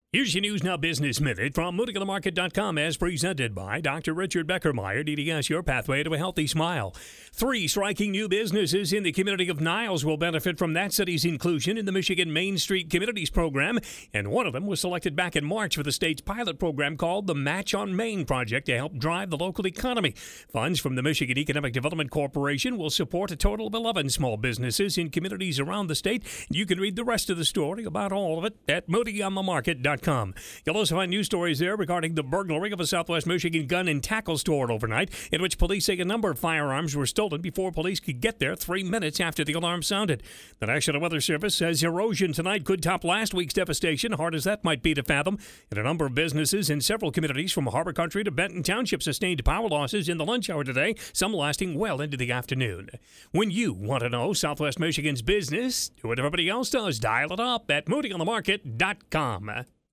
Here's your News Now Business Minute from MooneyOnTheMarket.com as presented by Dr. Richard Beckermeyer, DDS, your pathway to a healthy smile. 3 striking new businesses in the community of Niles will benefit from that city's inclusion in the Michigan Main Street Communities Program, and one of them was selected back in March for the state's pilot program called the Match on Main Project to help drive the local economy. Funds from the Michigan Economic Development Corporation will support a total of 11 small businesses in communities around the state. You can read the rest of the story about all of it at MooneyOnTheMarket.com. You'll also find news stories there regarding the burglary of a Southwest Michigan gun and tackle store overnight, in which police say a number of firearms were stolen before police could get there 3 minutes after the alarm sounded. The National Weather Service says erosion tonight could top last week's devastation, hard as that might be to fathom. And a number of businesses in several communities from Harbor Country to Benton Township sustained power losses in the lunch hour today, some lasting well into the afternoon. When you want to know Southwest Michigan's business, do what everybody else does. Dial it up at MooneyOnTheMarket.com.